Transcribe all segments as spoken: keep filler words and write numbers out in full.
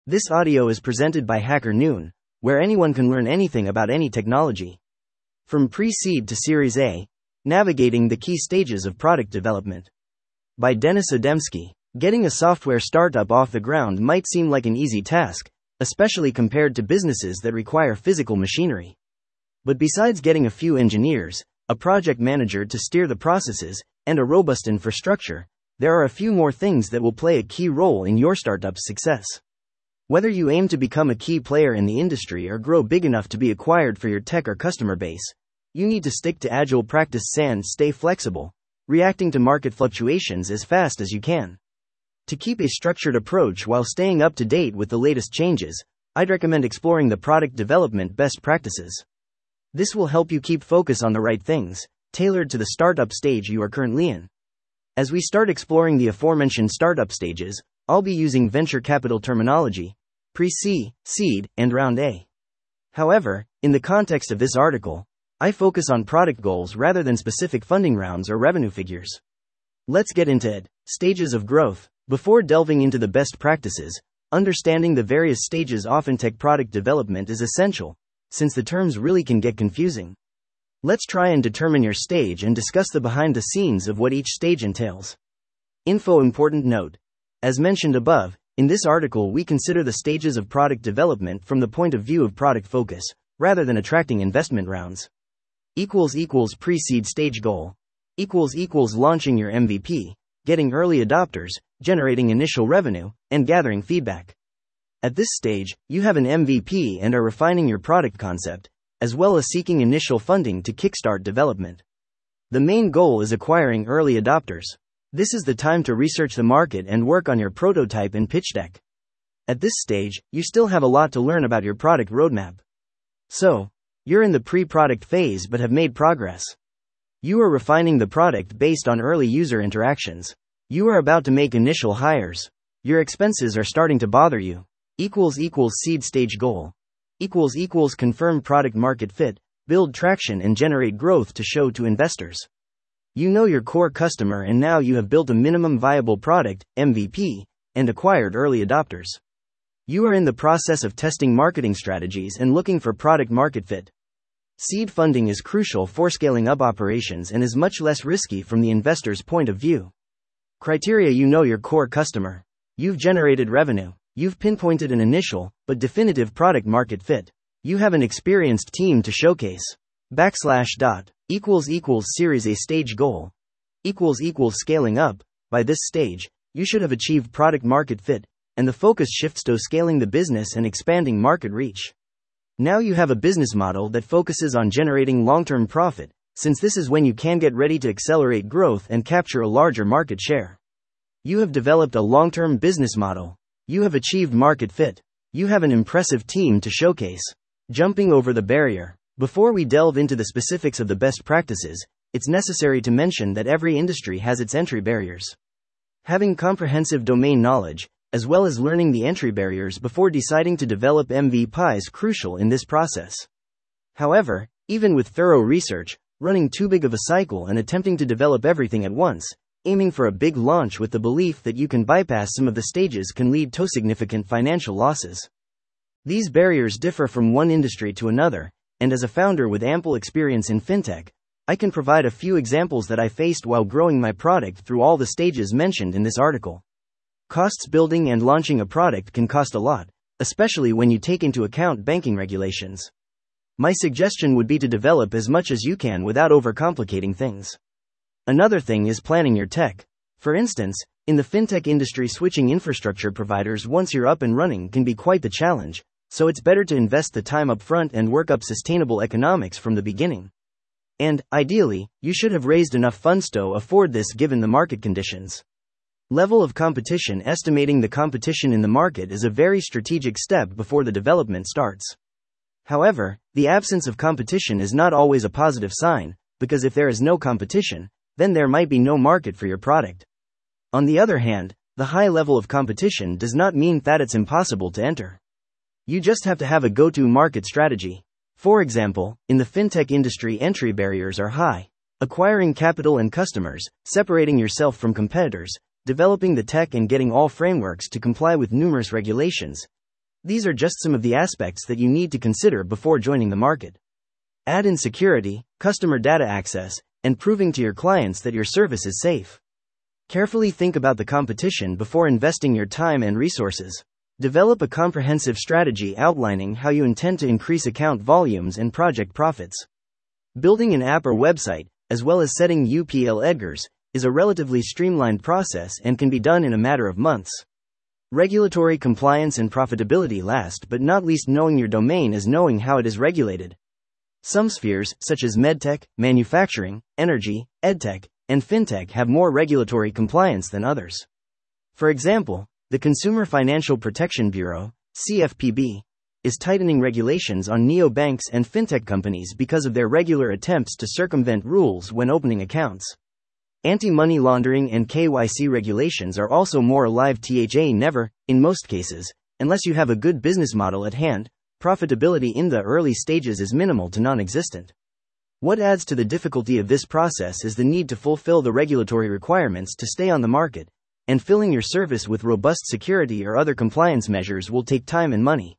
This audio is presented by Hacker Noon, where anyone can learn anything about any technology. From pre-seed to Series A, navigating the key stages of product development. By Denis Ademski. Getting a software startup off the ground might seem like an easy task, especially compared to businesses that require physical machinery. But besides getting a few engineers, a project manager to steer the processes, and a robust infrastructure, there are a few more things that will play a key role in your startup's success. Whether you aim to become a key player in the industry or grow big enough to be acquired for your tech or customer base, you need to stick to agile practice and stay flexible, reacting to market fluctuations as fast as you can. To keep a structured approach while staying up to date with the latest changes, I'd recommend exploring the product development best practices. This will help you keep focus on the right things, tailored to the startup stage you are currently in. As we start exploring the aforementioned startup stages, I'll be using venture capital terminology, pre-C, seed, and round A. However, in the context of this article, I focus on product goals rather than specific funding rounds or revenue figures. Let's get into it. Stages of growth. Before delving into the best practices, understanding the various stages of tech product development is essential, since the terms really can get confusing. Let's try and determine your stage and discuss the behind the scenes of what each stage entails. Info important note. As mentioned above, in this article we consider the stages of product development from the point of view of product focus, rather than attracting investment rounds. Equals equals pre-seed stage goal. Equals equals launching your M V P, getting early adopters, generating initial revenue, and gathering feedback. At this stage, you have an M V P and are refining your product concept, as well as seeking initial funding to kickstart development. The main goal is acquiring early adopters. This is the time to research the market and work on your prototype and pitch deck. At this stage, you still have a lot to learn about your product roadmap. So, you're in the pre-product phase but have made progress. You are refining the product based on early user interactions. You are about to make initial hires. Your expenses are starting to bother you. Equals equals seed stage goal. Equals equals confirm product market fit, build traction and generate growth to show to investors. You know your core customer and now you have built a minimum viable product, M V P, and acquired early adopters. You are in the process of testing marketing strategies and looking for product market fit. Seed funding is crucial for scaling up operations and is much less risky from the investor's point of view. Criteria. You know your core customer. You've generated revenue. You've pinpointed an initial, but definitive product market fit. You have an experienced team to showcase. Backslash dot. Equals equals Series A stage goal. Equals equals scaling up. By this stage, you should have achieved product market fit, and the focus shifts to scaling the business and expanding market reach. Now you have a business model that focuses on generating long-term profit, since this is when you can get ready to accelerate growth and capture a larger market share. You have developed a long-term business model. You have achieved market fit. You have an impressive team to showcase. Jumping over the barrier. Before we delve into the specifics of the best practices, it's necessary to mention that every industry has its entry barriers. Having comprehensive domain knowledge, as well as learning the entry barriers before deciding to develop M V P is crucial in this process. However, even with thorough research, running too big of a cycle and attempting to develop everything at once, aiming for a big launch with the belief that you can bypass some of the stages can lead to significant financial losses. These barriers differ from one industry to another, and as a founder with ample experience in fintech, I can provide a few examples that I faced while growing my product through all the stages mentioned in this article. Costs. Building and launching a product can cost a lot, especially when you take into account banking regulations. My suggestion would be to develop as much as you can without overcomplicating things. Another thing is planning your tech. For instance, in the fintech industry, switching infrastructure providers once you're up and running can be quite the challenge, so it's better to invest the time up front and work up sustainable economics from the beginning. And, ideally, you should have raised enough funds to afford this given the market conditions. Level of competition. Estimating the competition in the market is a very strategic step before the development starts. However, the absence of competition is not always a positive sign, because if there is no competition, then there might be no market for your product. On the other hand, the high level of competition does not mean that it's impossible to enter. You just have to have a go-to market strategy. For example, in the fintech industry, entry barriers are high. Acquiring capital and customers, separating yourself from competitors, developing the tech and getting all frameworks to comply with numerous regulations, These are just some of the aspects that you need to consider before joining the market. Add in security, customer data access, and proving to your clients that your service is safe. Carefully think about the competition before investing your time and resources. Develop a comprehensive strategy outlining how you intend to increase account volumes and project profits. Building an app or website, as well as setting U P L Edgars, is a relatively streamlined process and can be done in a matter of months. Regulatory compliance and profitability last but not least. Knowing your domain is knowing how it is regulated. Some spheres, such as medtech, manufacturing, energy, edtech, and fintech, have more regulatory compliance than others. For example, the Consumer Financial Protection Bureau, C F P B, is tightening regulations on neobanks and fintech companies because of their regular attempts to circumvent rules when opening accounts. Anti-money laundering and K Y C regulations are also more alive. Tha never, in most cases, unless you have a good business model at hand. Profitability in the early stages is minimal to non-existent. What adds to the difficulty of this process is the need to fulfill the regulatory requirements to stay on the market, and filling your service with robust security or other compliance measures will take time and money.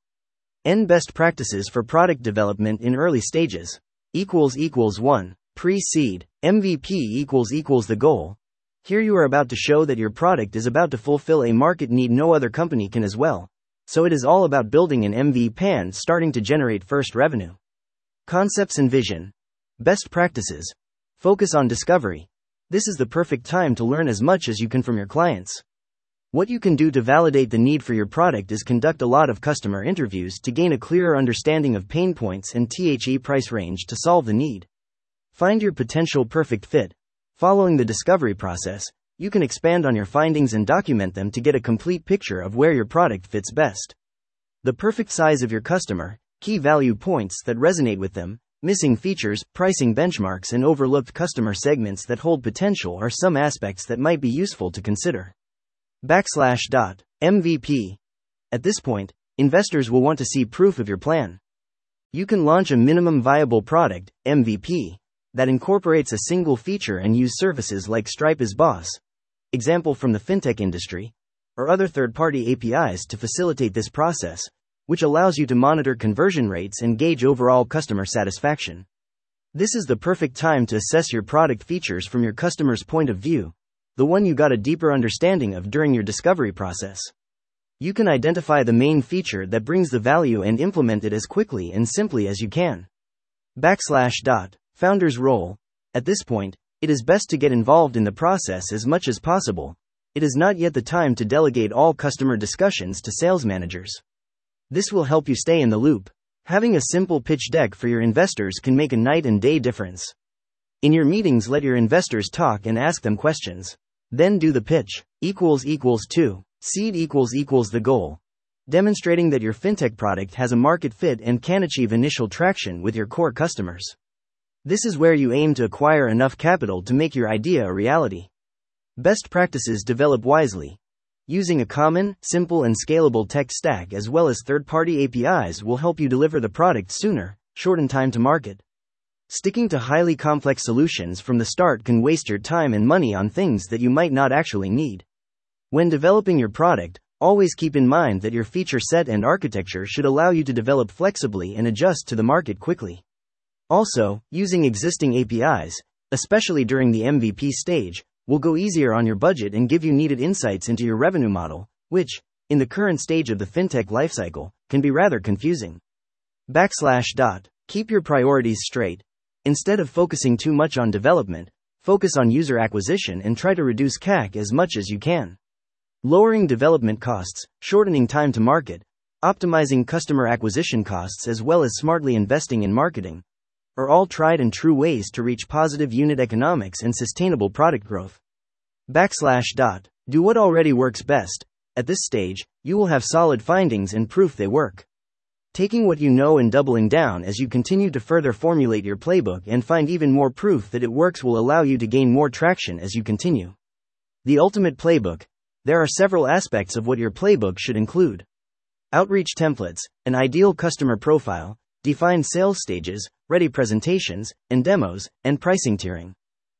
N best practices for product development in early stages. Equals equals one. Pre-seed. M V P equals equals the goal. Here you are about to show that your product is about to fulfill a market need no other company can as well. So it is all about building an M V P and starting to generate first revenue. Concepts and vision. Best practices. Focus on discovery. This is the perfect time to learn as much as you can from your clients. What you can do to validate the need for your product is conduct a lot of customer interviews to gain a clearer understanding of pain points and the price range to solve the need. Find your potential perfect fit. Following the discovery process, you can expand on your findings and document them to get a complete picture of where your product fits best. The perfect size of your customer, key value points that resonate with them, missing features, pricing benchmarks, and overlooked customer segments that hold potential are some aspects that might be useful to consider. Backslash dot. M V P. At this point, investors will want to see proof of your plan. You can launch a minimum viable product, M V P, that incorporates a single feature and use services like Stripe as boss, example from the fintech industry, or other third-party A P Is to facilitate this process, which allows you to monitor conversion rates and gauge overall customer satisfaction. This is the perfect time to assess your product features from your customer's point of view, the one you got a deeper understanding of during your discovery process. You can identify the main feature that brings the value and implement it as quickly and simply as you can. Backslash dot. Founder's role. At this point, it is best to get involved in the process as much as possible. It is not yet the time to delegate all customer discussions to sales managers. This will help you stay in the loop. Having a simple pitch deck for your investors can make a night and day difference. In your meetings, let your investors talk and ask them questions. Then do the pitch. Equals equals two. Seed equals equals the goal. Demonstrating that your fintech product has a market fit and can achieve initial traction with your core customers. This is where you aim to acquire enough capital to make your idea a reality. Best practices. Develop wisely. Using a common, simple, and scalable tech stack as well as third-party A P Is will help you deliver the product sooner, shorten time to market. Sticking to highly complex solutions from the start can waste your time and money on things that you might not actually need. When developing your product, always keep in mind that your feature set and architecture should allow you to develop flexibly and adjust to the market quickly. Also, using existing A P Is, especially during the M V P stage, will go easier on your budget and give you needed insights into your revenue model, which, in the current stage of the fintech lifecycle, can be rather confusing. Backslash dot. Keep your priorities straight. Instead of focusing too much on development, focus on user acquisition and try to reduce C A C as much as you can. Lowering development costs, shortening time to market, optimizing customer acquisition costs as well as smartly investing in marketing are all tried and true ways to reach positive unit economics and sustainable product growth. Backslash dot. Do what already works best. At this stage, you will have solid findings and proof they work. Taking what you know and doubling down as you continue to further formulate your playbook and find even more proof that it works will allow you to gain more traction as you continue. The ultimate playbook. There are several aspects of what your playbook should include. Outreach templates, an ideal customer profile, defined sales stages, ready presentations, and demos, and pricing tiering.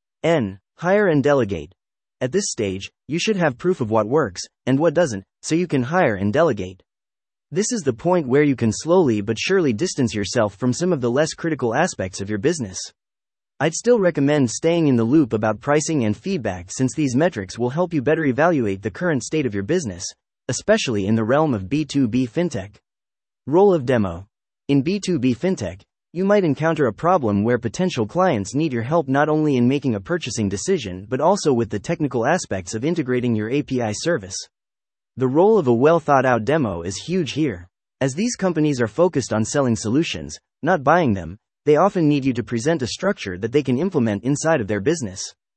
N. Hire and delegate. At this stage, you should have proof of what works, and what doesn't, so you can hire and delegate. This is the point where you can slowly but surely distance yourself from some of the less critical aspects of your business. I'd still recommend staying in the loop about pricing and feedback, since these metrics will help you better evaluate the current state of your business, especially in the realm of B two B fintech. Role of demo. In B two B fintech, you might encounter a problem where potential clients need your help not only in making a purchasing decision but also with the technical aspects of integrating your A P I service. The role of a well-thought-out demo is huge here. As these companies are focused on selling solutions, not buying them, they often need you to present a structure that they can implement inside of their business.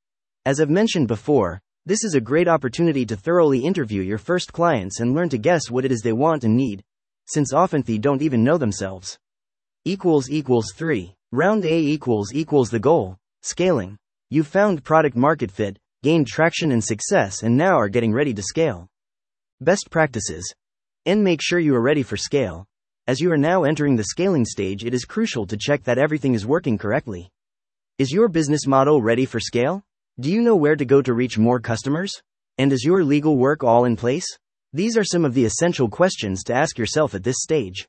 As I've mentioned before, this is a great opportunity to thoroughly interview your first clients and learn to guess what it is they want and need, since often they don't even know themselves. Equals equals three. Round A equals equals the goal. Scaling. You've found product market fit, gained traction and success, and now are getting ready to scale. Best practices. And make sure you are ready for scale. As you are now entering the scaling stage, it is crucial to check that everything is working correctly. Is your business model ready for scale? Do you know where to go to reach more customers? And is your legal work all in place? These are some of the essential questions to ask yourself at this stage.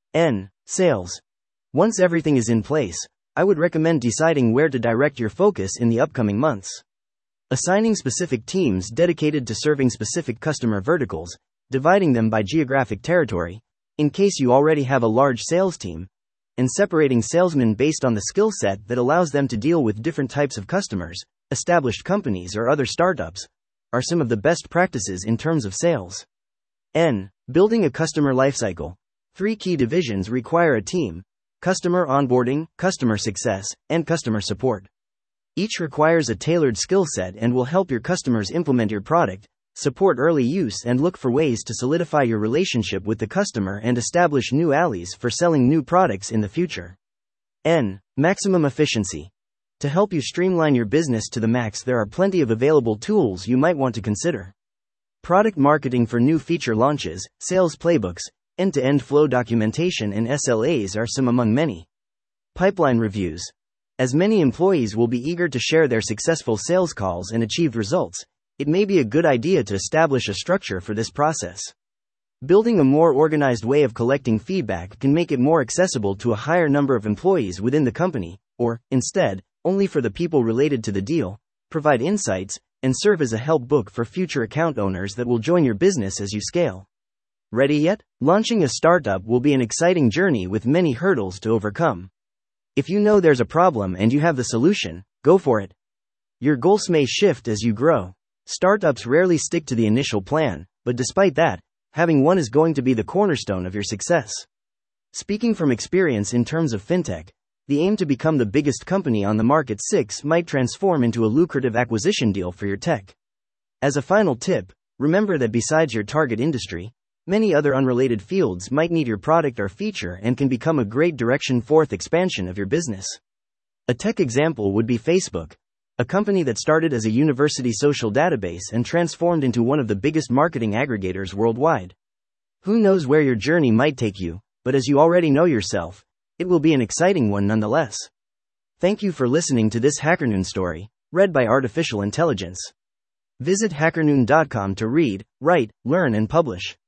N. Sales. Once everything is in place, I would recommend deciding where to direct your focus in the upcoming months. Assigning specific teams dedicated to serving specific customer verticals, dividing them by geographic territory, in case you already have a large sales team, and separating salesmen based on the skill set that allows them to deal with different types of customers, established companies or other startups, are some of the best practices in terms of sales. N. Building a customer lifecycle. Three key divisions require a team: customer onboarding, customer success, and customer support. Each requires a tailored skill set and will help your customers implement your product, support early use, and look for ways to solidify your relationship with the customer and establish new alleys for selling new products in the future. N. Maximum efficiency. To help you streamline your business to the max, there are plenty of available tools you might want to consider. Product marketing for new feature launches, sales playbooks, end-to-end flow documentation, and S L As are some among many. Pipeline reviews. As many employees will be eager to share their successful sales calls and achieved results, it may be a good idea to establish a structure for this process. Building a more organized way of collecting feedback can make it more accessible to a higher number of employees within the company, or, instead, only for the people related to the deal, provide insights, and serve as a help book for future account owners that will join your business as you scale. Ready yet? Launching a startup will be an exciting journey with many hurdles to overcome. If you know there's a problem and you have the solution, go for it. Your goals may shift as you grow. Startups rarely stick to the initial plan, but despite that, having one is going to be the cornerstone of your success. Speaking from experience in terms of fintech, the aim to become the biggest company on the market six might transform into a lucrative acquisition deal for your tech. As a final tip, remember that besides your target industry, many other unrelated fields might need your product or feature and can become a great direction forth expansion of your business. A tech example would be Facebook, a company that started as a university social database and transformed into one of the biggest marketing aggregators worldwide. Who knows where your journey might take you, but as you already know yourself, it will be an exciting one nonetheless. Thank you for listening to this HackerNoon story, read by Artificial Intelligence. Visit hackernoon dot com to read, write, learn, and publish.